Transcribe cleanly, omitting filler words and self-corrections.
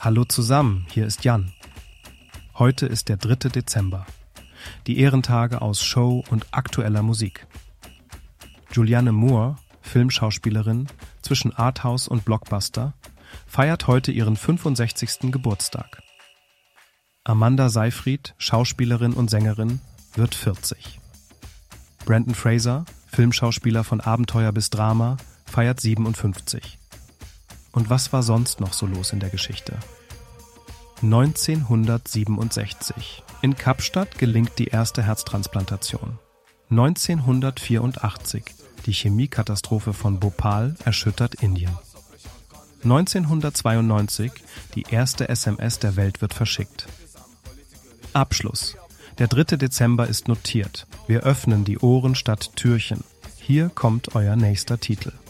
Hallo zusammen, hier ist Jan. Heute ist der 3. Dezember. Die Ehrentage aus Show und aktueller Musik. Julianne Moore, Filmschauspielerin, zwischen Arthouse und Blockbuster, feiert heute ihren 65. Geburtstag. Amanda Seyfried, Schauspielerin und Sängerin, wird 40. Brendan Fraser, Filmschauspieler von Abenteuer bis Drama, feiert 57. Und was war sonst noch so los in der Geschichte? 1967. In Kapstadt gelingt die erste Herztransplantation. 1984. Die Chemiekatastrophe von Bhopal erschüttert Indien. 1992. Die erste SMS der Welt wird verschickt. Abschluss. Der 3. Dezember ist notiert. Wir öffnen die Ohren statt Türchen. Hier kommt euer nächster Titel.